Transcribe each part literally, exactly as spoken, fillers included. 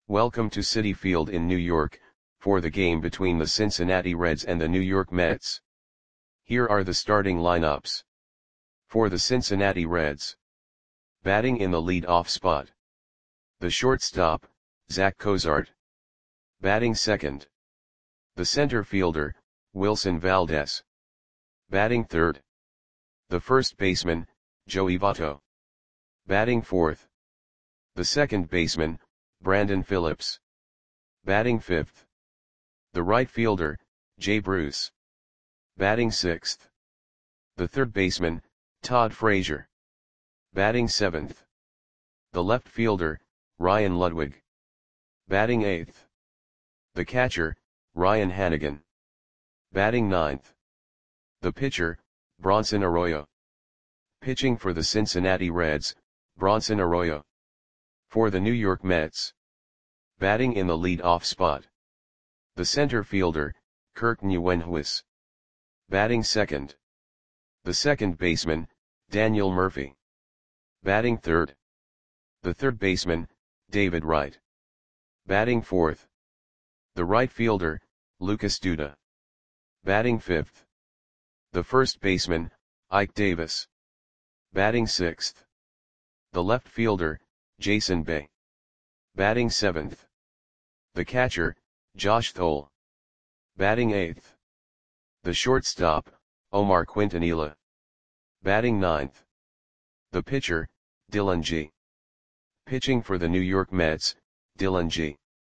Welcome to Citi Field in New York, for the game between the Cincinnati Reds and the New York Mets. Here are the starting lineups. For the Cincinnati Reds. Batting in the lead-off spot. The shortstop, Zach Cozart. Batting second. The center fielder, Wilson Valdez. Batting third. The first baseman, Joey Votto. Batting fourth. The second baseman, Brandon Phillips. Batting fifth. The right fielder, Jay Bruce. Batting sixth. The third baseman, Todd Frazier. Batting seventh. The left fielder, Ryan Ludwig. Batting eighth. The catcher, Ryan Hanigan. Batting ninth. The pitcher, Bronson Arroyo. Pitching for the Cincinnati Reds, Bronson Arroyo. For the New York Mets. Batting in the lead-off spot. The center fielder, Kirk Nieuwenhuis. Batting second. The second baseman, Daniel Murphy. Batting third. The third baseman, David Wright. Batting fourth. The right fielder, Lucas Duda. Batting fifth. The first baseman, Ike Davis. Batting sixth. The left fielder, Jason Bay. Batting seventh. The catcher, Josh Thole. Batting eighth. The shortstop, Omar Quintanilla. Batting ninth. The pitcher, Dylan G. Pitching for the New York Mets, Dylan G.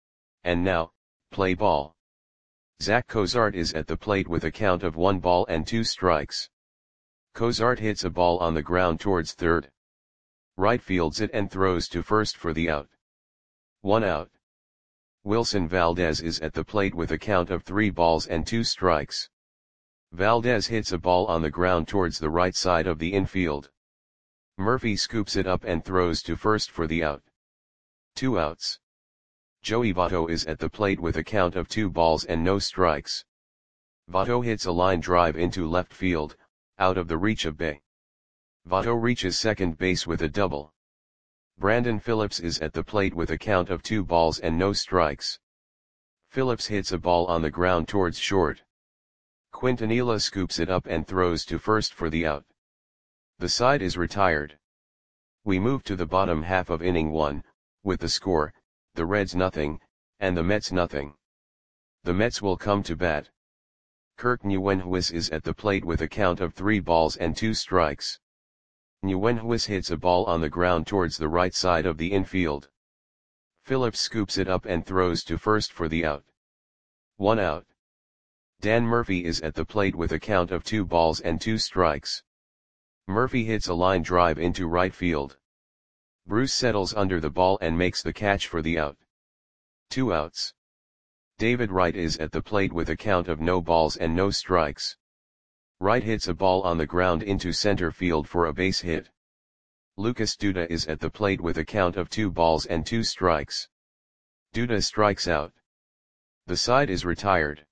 And now, play ball. Zach Cozart is at the plate with a count of one ball and two strikes. Cozart hits a ball on the ground towards third. Right fields it and throws to first for the out. One out. Wilson Valdez is at the plate with a count of three balls and two strikes. Valdez hits a ball on the ground towards the right side of the infield. Murphy scoops it up and throws to first for the out. Two outs. Joey Votto is at the plate with a count of two balls and no strikes. Votto hits a line drive into left field, out of the reach of Bay. Votto reaches second base with a double. Brandon Phillips is at the plate with a count of two balls and no strikes. Phillips hits a ball on the ground towards short. Quintanilla scoops it up and throws to first for the out. The side is retired. We move to the bottom half of inning one, with the score, the Reds nothing, and the Mets nothing. The Mets will come to bat. Kirk Nieuwenhuis is at the plate with a count of three balls and two strikes. Nieuwenhuis hits a ball on the ground towards the right side of the infield. Phillips scoops it up and throws to first for the out. One out. Dan Murphy is at the plate with a count of two balls and two strikes. Murphy hits a line drive into right field. Bruce settles under the ball and makes the catch for the out. Two outs. David Wright is at the plate with a count of no balls and no strikes. Wright hits a ball on the ground into center field for a base hit. Lucas Duda is at the plate with a count of two balls and two strikes. Duda strikes out. The side is retired.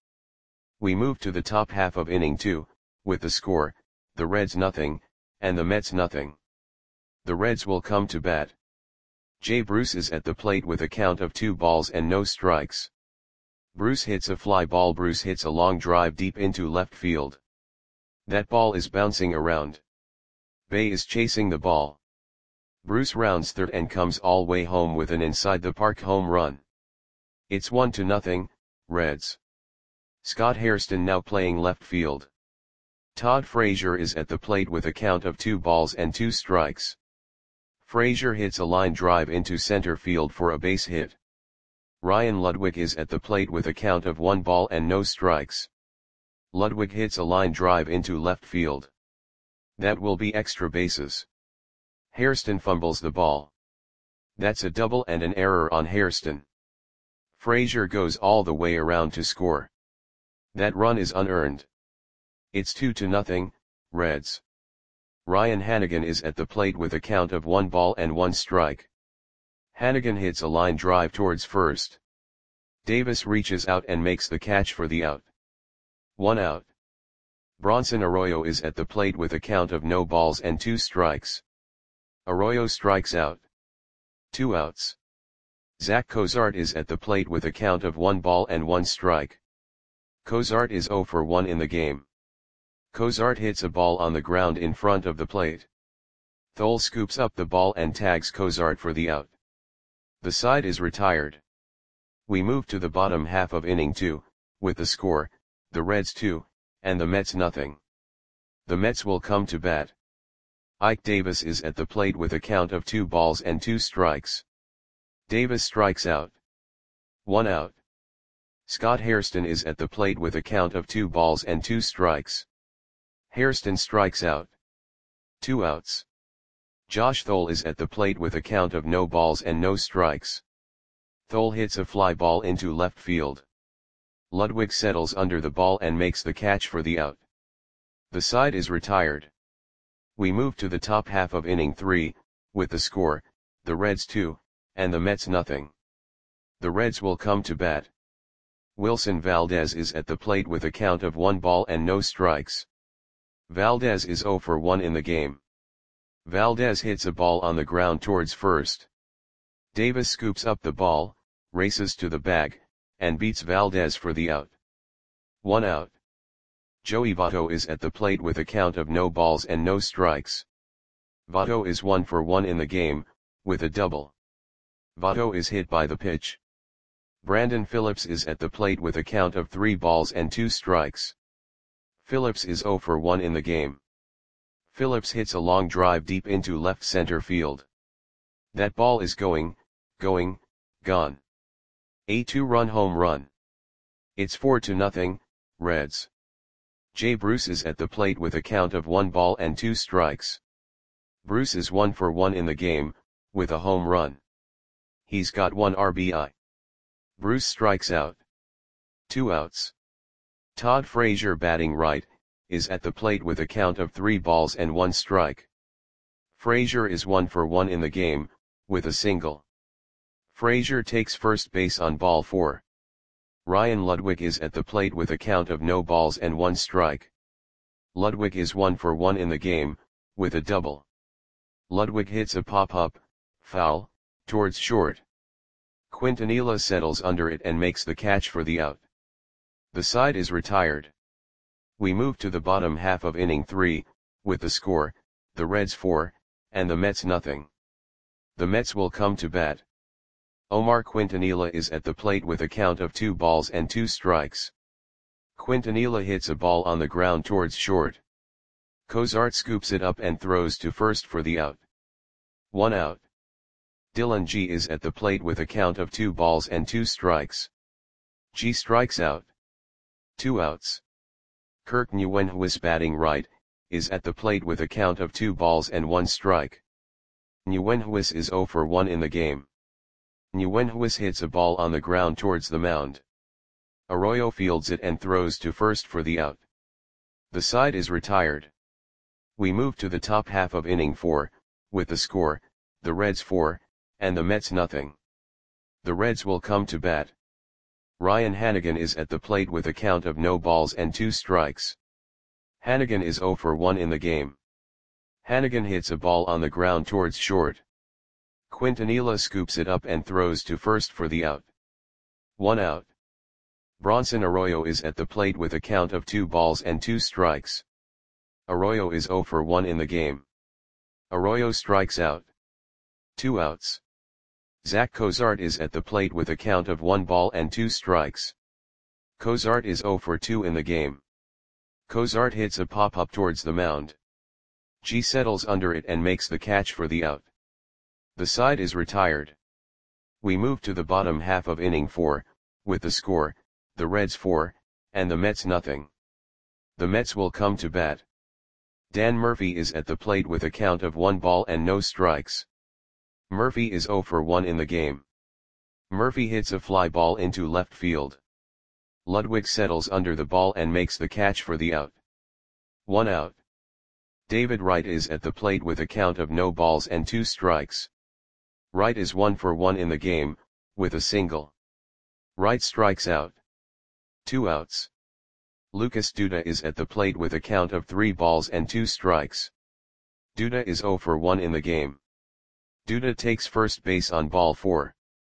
We move to the top half of inning two, with the score, the Reds nothing, and the Mets nothing. The Reds will come to bat. Jay Bruce is at the plate with a count of two balls and no strikes. Bruce hits a fly ball. Bruce hits a long drive deep into left field. That ball is bouncing around. Bay is chasing the ball. Bruce rounds third and comes all way home with an inside the park home run. It's one to nothing, Reds. Scott Hairston now playing left field. Todd Frazier is at the plate with a count of two balls and two strikes. Frazier hits a line drive into center field for a base hit. Ryan Ludwig is at the plate with a count of one ball and no strikes. Ludwig hits a line drive into left field. That will be extra bases. Hairston fumbles the ball. That's a double and an error on Hairston. Frazier goes all the way around to score. That run is unearned. It's two to nothing, Reds. Ryan Hanigan is at the plate with a count of one ball and one strike. Hanigan hits a line drive towards first. Davis reaches out and makes the catch for the out. One out. Bronson Arroyo is at the plate with a count of no balls and two strikes. Arroyo strikes out. Two outs. Zach Cozart is at the plate with a count of one ball and one strike. Cozart is zero for one in the game. Cozart hits a ball on the ground in front of the plate. Thole scoops up the ball and tags Cozart for the out. The side is retired. We move to the bottom half of inning two, with the score, the Reds two, and the Mets nothing. The Mets will come to bat. Ike Davis is at the plate with a count of two balls and two strikes. Davis strikes out. One out. Scott Hairston is at the plate with a count of two balls and two strikes. Hairston strikes out. Two outs. Josh Thole is at the plate with a count of no balls and no strikes. Thole hits a fly ball into left field. Ludwig settles under the ball and makes the catch for the out. The side is retired. We move to the top half of inning three, with the score, the Reds two, and the Mets nothing. The Reds will come to bat. Wilson Valdez is at the plate with a count of one ball and no strikes. Valdez is zero for one in the game. Valdez hits a ball on the ground towards first. Davis scoops up the ball, races to the bag, and beats Valdez for the out. One out. Joey Votto is at the plate with a count of no balls and no strikes. Votto is one for one in the game, with a double. Votto is hit by the pitch. Brandon Phillips is at the plate with a count of three balls and two strikes. Phillips is zero for one in the game. Phillips hits a long drive deep into left center field. That ball is going, going, gone. A two-run home run. It's four to nothing, Reds. Jay Bruce is at the plate with a count of one ball and two strikes. Bruce is one for one in the game, with a home run. He's got one R B I. Bruce strikes out. Two outs. Todd Frazier, batting right, is at the plate with a count of three balls and one strike. Frazier is one for one in the game, with a single. Frazier takes first base on ball four. Ryan Ludwig is at the plate with a count of no balls and one strike. Ludwig is one for one in the game, with a double. Ludwig hits a pop-up, foul, towards short. Quintanilla settles under it and makes the catch for the out. The side is retired. We move to the bottom half of inning three, with the score, the Reds four, and the Mets nothing. The Mets will come to bat. Omar Quintanilla is at the plate with a count of two balls and two strikes. Quintanilla hits a ball on the ground towards short. Cozart scoops it up and throws to first for the out. One out. Dylan G is at the plate with a count of two balls and two strikes. G strikes out. Two outs. Kirk Nguyenhuis, batting right, is at the plate with a count of two balls and one strike. Nguyenhuis is zero for one in the game. Nguyenhuis hits a ball on the ground towards the mound. Arroyo fields it and throws to first for the out. The side is retired. We move to the top half of inning four, with the score, the Reds four, and the Mets nothing. The Reds will come to bat. Ryan Hanigan is at the plate with a count of no balls and two strikes. Hanigan is zero for one in the game. Hanigan hits a ball on the ground towards short. Quintanilla scoops it up and throws to first for the out. One out. Bronson Arroyo is at the plate with a count of two balls and two strikes. Arroyo is zero for one in the game. Arroyo strikes out. Two outs. Zach Cozart is at the plate with a count of one ball and two strikes. Cozart is zero for two in the game. Cozart hits a pop-up towards the mound. G settles under it and makes the catch for the out. The side is retired. We move to the bottom half of inning four, with the score, the Reds four, and the Mets nothing. The Mets will come to bat. Dan Murphy is at the plate with a count of one ball and no strikes. Murphy is zero for one in the game. Murphy hits a fly ball into left field. Ludwig settles under the ball and makes the catch for the out. One out. David Wright is at the plate with a count of no balls and two strikes. Wright is one for one in the game, with a single. Wright strikes out. Two outs. Lucas Duda is at the plate with a count of three balls and two strikes. Duda is zero for one in the game. Duda takes first base on ball four.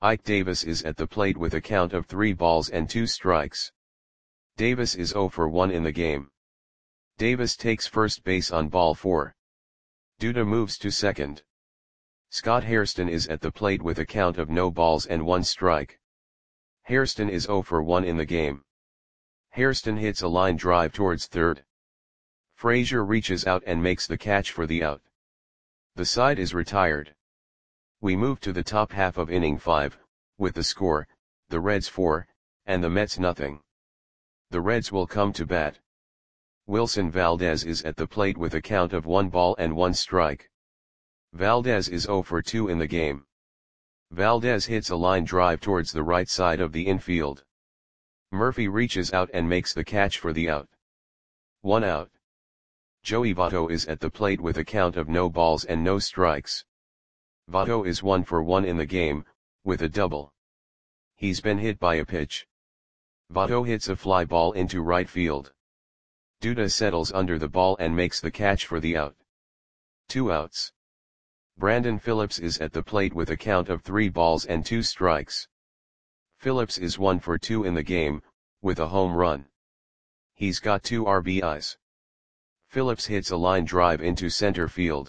Ike Davis is at the plate with a count of three balls and two strikes. Davis is zero for one in the game. Davis takes first base on ball four. Duda moves to second. Scott Hairston is at the plate with a count of no balls and one strike. Hairston is zero for one in the game. Hairston hits a line drive towards third. Frazier reaches out and makes the catch for the out. The side is retired. We move to the top half of inning five, with the score, the Reds four, and the Mets nothing. The Reds will come to bat. Wilson Valdez is at the plate with a count of one ball and one strike. Valdez is zero for two in the game. Valdez hits a line drive towards the right side of the infield. Murphy reaches out and makes the catch for the out. One out. Joey Votto is at the plate with a count of no balls and no strikes. Votto is one for one in the game, with a double. He's been hit by a pitch. Votto hits a fly ball into right field. Duda settles under the ball and makes the catch for the out. Two outs. Brandon Phillips is at the plate with a count of three balls and two strikes. Phillips is one for two in the game, with a home run. He's got two R B Is. Phillips hits a line drive into center field.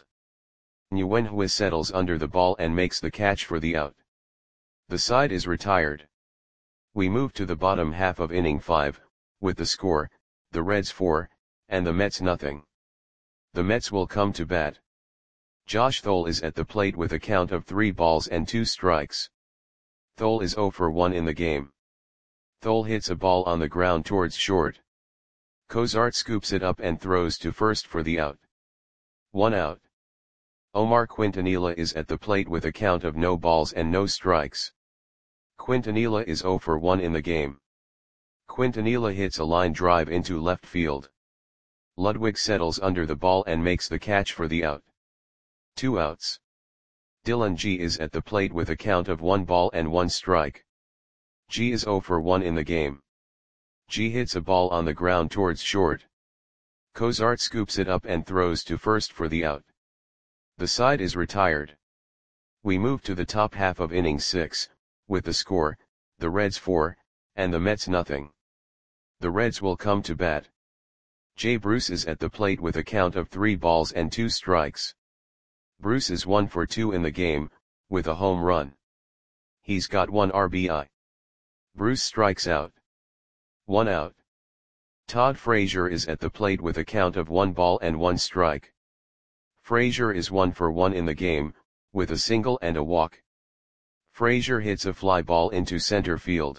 Nguyen settles under the ball and makes the catch for the out. The side is retired. We move to the bottom half of inning five, with the score, the Reds four, and the Mets nothing. The Mets will come to bat. Josh Thole is at the plate with a count of three balls and two strikes. Thole is zero for one in the game. Thole hits a ball on the ground towards short. Cozart scoops it up and throws to first for the out. One out. Omar Quintanilla is at the plate with a count of no balls and no strikes. Quintanilla is zero for one in the game. Quintanilla hits a line drive into left field. Ludwig settles under the ball and makes the catch for the out. Two outs. Dylan G is at the plate with a count of one ball and one strike. G is zero for one in the game. G hits a ball on the ground towards short. Cozart scoops it up and throws to first for the out. The side is retired. We move to the top half of inning six, with the score, the Reds four, and the Mets nothing. The Reds will come to bat. Jay Bruce is at the plate with a count of three balls and two strikes. Bruce is one for two in the game, with a home run. He's got one R B I. Bruce strikes out. One out. Todd Frazier is at the plate with a count of one ball and one strike. Frazier is one for one in the game, with a single and a walk. Frazier hits a fly ball into center field.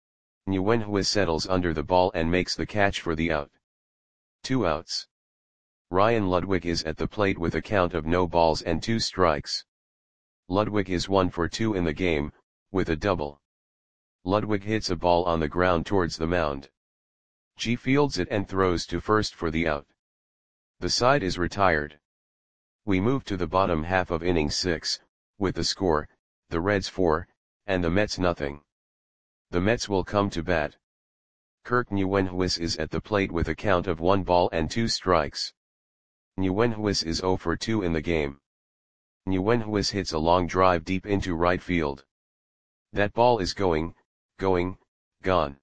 Nguyen settles under the ball and makes the catch for the out. Two outs. Ryan Ludwig is at the plate with a count of no balls and two strikes. Ludwig is one for two in the game, with a double. Ludwig hits a ball on the ground towards the mound. G fields it and throws to first for the out. The side is retired. We move to the bottom half of inning six, with the score, the Reds four, and the Mets nothing. The Mets will come to bat. Kirk Nguyen is at the plate with a count of one ball and two strikes. Nguyen is zero for two in the game. Nguyen hits a long drive deep into right field. That ball is going, going, gone.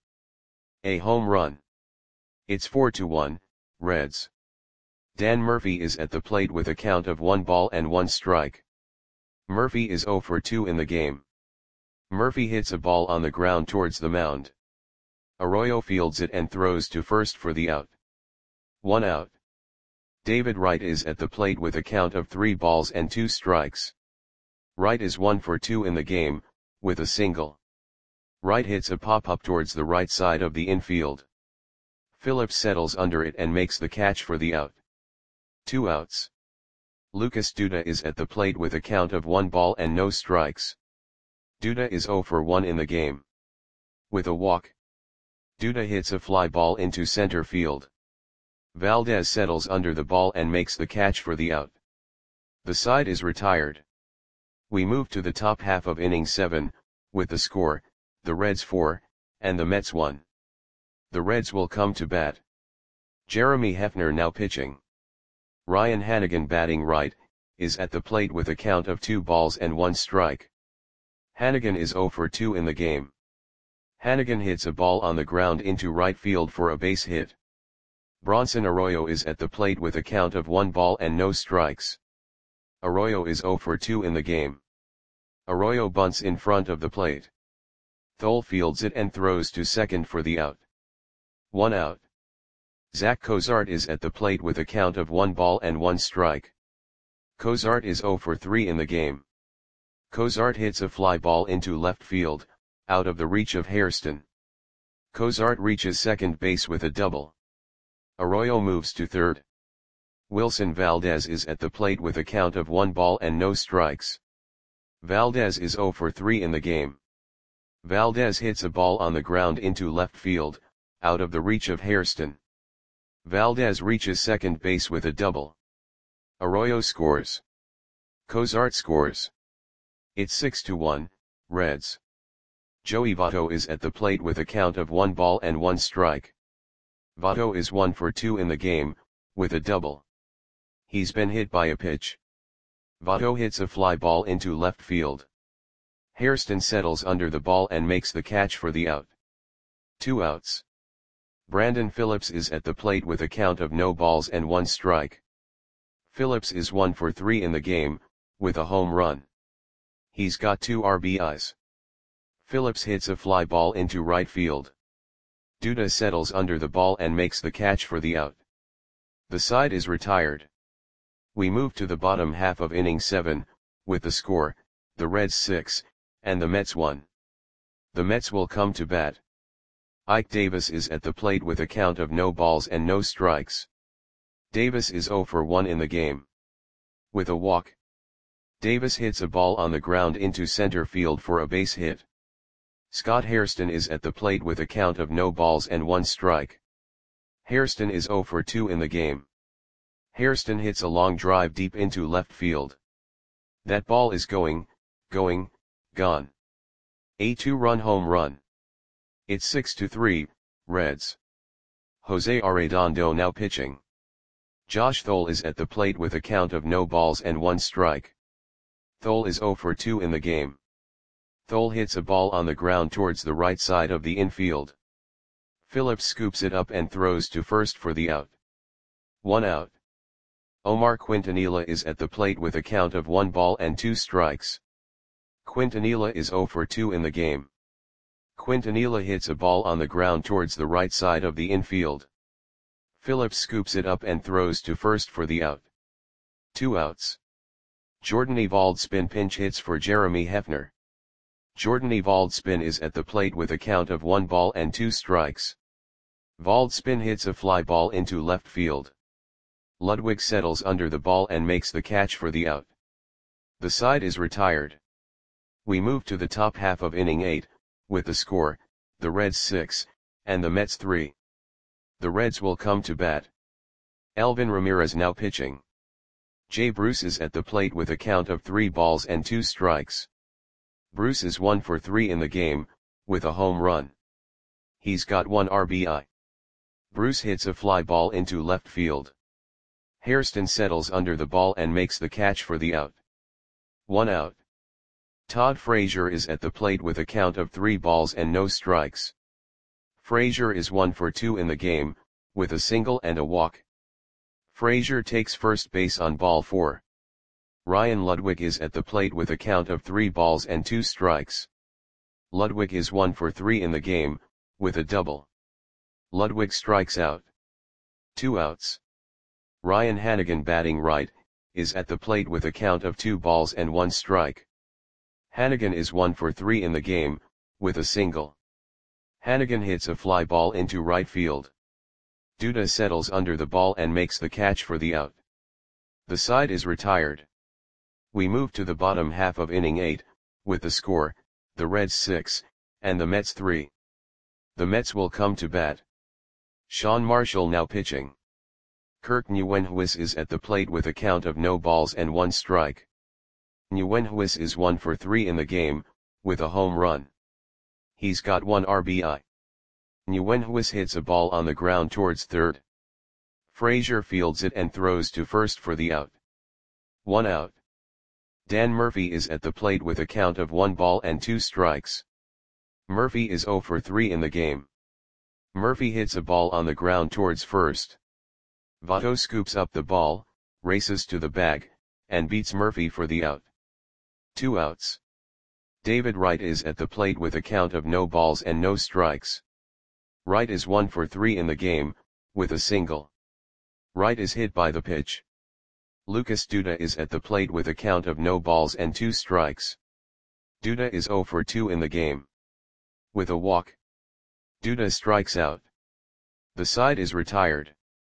A home run. It's four to one, Reds. Dan Murphy is at the plate with a count of one ball and one strike. Murphy is zero for two in the game. Murphy hits a ball on the ground towards the mound. Arroyo fields it and throws to first for the out. One out. David Wright is at the plate with a count of three balls and two strikes. Wright is one for two in the game, with a single. Wright hits a pop-up towards the right side of the infield. Phillips settles under it and makes the catch for the out. Two outs. Lucas Duda is at the plate with a count of one ball and no strikes. Duda is zero for one in the game. With a walk. Duda hits a fly ball into center field. Valdez settles under the ball and makes the catch for the out. The side is retired. We move to the top half of inning seven, with the score, the Reds four, and the Mets one. The Reds will come to bat. Jeremy Hefner now pitching. Ryan Hannigan batting right, is at the plate with a count of two balls and one strike. Hannigan is zero for two in the game. Hannigan hits a ball on the ground into right field for a base hit. Bronson Arroyo is at the plate with a count of one ball and no strikes. Arroyo is zero for two in the game. Arroyo bunts in front of the plate. Thole fields it and throws to second for the out. One out. Zach Cozart is at the plate with a count of one ball and one strike. Cozart is zero for three in the game. Cozart hits a fly ball into left field, out of the reach of Hairston. Cozart reaches second base with a double. Arroyo moves to third. Wilson Valdez is at the plate with a count of one ball and no strikes. Valdez is zero for three in the game. Valdez hits a ball on the ground into left field, out of the reach of Hairston. Valdez reaches second base with a double. Arroyo scores. Cozart scores. It's six to one, Reds. Joey Votto is at the plate with a count of one ball and one strike. Votto is one for two in the game, with a double. He's been hit by a pitch. Votto hits a fly ball into left field. Hairston settles under the ball and makes the catch for the out. Two outs. Brandon Phillips is at the plate with a count of no balls and one strike. Phillips is one for three in the game, with a home run. He's got two R B Is. Phillips hits a fly ball into right field. Duda settles under the ball and makes the catch for the out. The side is retired. We move to the bottom half of inning seven, with the score, the Reds six, and the Mets one. The Mets will come to bat. Ike Davis is at the plate with a count of no balls and no strikes. Davis is zero for one in the game. With a walk. Davis hits a ball on the ground into center field for a base hit. Scott Hairston is at the plate with a count of no balls and one strike. Hairston is zero for two in the game. Hairston hits a long drive deep into left field. That ball is going, going, gone. A two-run home run. It's six to three, Reds. Jose Arredondo now pitching. Josh Thole is at the plate with a count of no balls and one strike. Thole is zero for two in the game. Thole hits a ball on the ground towards the right side of the infield. Phillips scoops it up and throws to first for the out. One out. Omar Quintanilla is at the plate with a count of one ball and two strikes. Quintanilla is zero for two in the game. Quintanilla hits a ball on the ground towards the right side of the infield. Phillips scoops it up and throws to first for the out. Two outs. Jordan Evalds-Spin pinch hits for Jeremy Hefner. Jordan Evalds-Spin is at the plate with a count of one ball and two strikes. Valdspin hits a fly ball into left field. Ludwig settles under the ball and makes the catch for the out. The side is retired. We move to the top half of inning eight, with the score, the Reds six, and the Mets three. The Reds will come to bat. Elvin Ramirez now pitching. Jay Bruce is at the plate with a count of three balls and two strikes. Bruce is one for three in the game, with a home run. He's got one R B I. Bruce hits a fly ball into left field. Hairston settles under the ball and makes the catch for the out. One out. Todd Frazier is at the plate with a count of three balls and no strikes. Frazier is one for two in the game, with a single and a walk. Frazier takes first base on ball four. Ryan Ludwig is at the plate with a count of three balls and two strikes. Ludwig is one for three in the game, with a double. Ludwig strikes out. Two outs. Ryan Hannigan batting right, is at the plate with a count of two balls and one strike. Hannigan is one for three in the game, with a single. Hannigan hits a fly ball into right field. Duda settles under the ball and makes the catch for the out. The side is retired. We move to the bottom half of inning eight, with the score, the Reds six, and the Mets three. The Mets will come to bat. Sean Marshall now pitching. Kirk Nieuwenhuis is at the plate with a count of no balls and one strike. Nieuwenhuis is one for three in the game, with a home run. He's got one R B I. Nieuwenhuis hits a ball on the ground towards third. Frazier fields it and throws to first for the out. One out. Dan Murphy is at the plate with a count of one ball and two strikes. Murphy is zero for three in the game. Murphy hits a ball on the ground towards first. Votto scoops up the ball, races to the bag, and beats Murphy for the out. Two outs. David Wright is at the plate with a count of no balls and no strikes. Wright is one for three in the game, with a single. Wright is hit by the pitch. Lucas Duda is at the plate with a count of no balls and two strikes. Duda is zero for two in the game. With a walk, Duda strikes out. The side is retired.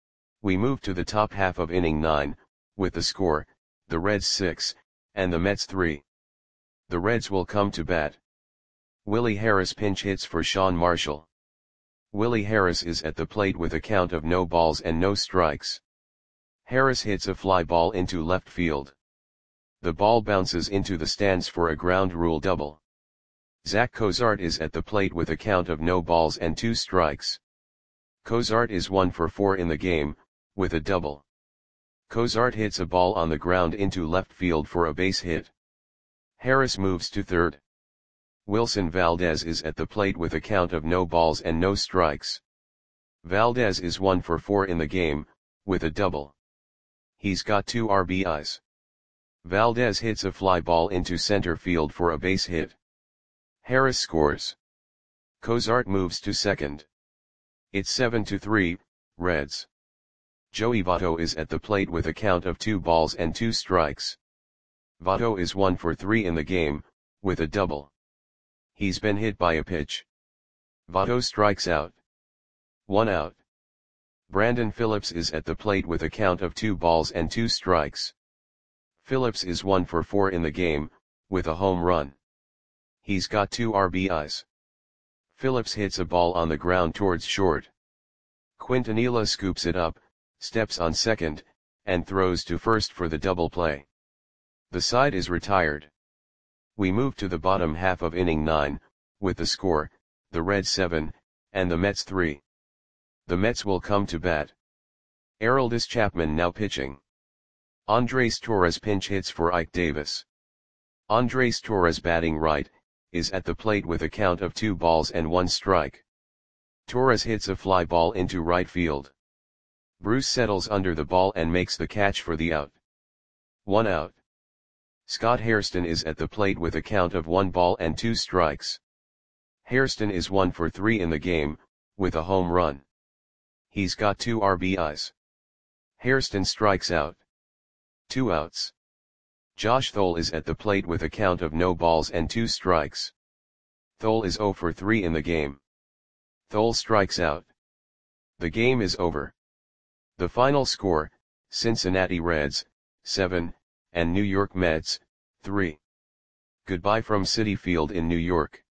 We move to the top half of inning nine, with the score, the Reds six, and the Mets three. The Reds will come to bat. Willie Harris pinch hits for Sean Marshall. Willie Harris is at the plate with a count of no balls and no strikes. Harris hits a fly ball into left field. The ball bounces into the stands for a ground rule double. Zach Cozart is at the plate with a count of no balls and two strikes. Cozart is one for four in the game, with a double. Cozart hits a ball on the ground into left field for a base hit. Harris moves to third. Wilson Valdez is at the plate with a count of no balls and no strikes. Valdez is one for four in the game, with a double. He's got two R B Is. Valdez hits a fly ball into center field for a base hit. Harris scores. Cozart moves to second. It's seven to three, Reds. Joey Votto is at the plate with a count of two balls and two strikes. Votto is one for three in the game, with a double. He's been hit by a pitch. Votto strikes out. One out. Brandon Phillips is at the plate with a count of two balls and two strikes. Phillips is one for four in the game, with a home run. He's got two R B Is. Phillips hits a ball on the ground towards short. Quintanilla scoops it up, steps on second, and throws to first for the double play. The side is retired. We move to the bottom half of inning nine, with the score, the Reds seven, and the Mets three. The Mets will come to bat. Aroldis Chapman now pitching. Andres Torres pinch hits for Ike Davis. Andres Torres batting right, is at the plate with a count of two balls and one strike. Torres hits a fly ball into right field. Bruce settles under the ball and makes the catch for the out. One out. Scott Hairston is at the plate with a count of one ball and two strikes. Hairston is one for three in the game, with a home run. He's got two R B Is. Hairston strikes out. Two outs. Josh Thole is at the plate with a count of no balls and two strikes. Thole is zero for three in the game. Thole strikes out. The game is over. The final score, Cincinnati Reds, seven, and New York Mets, three. Goodbye from Citi Field in New York.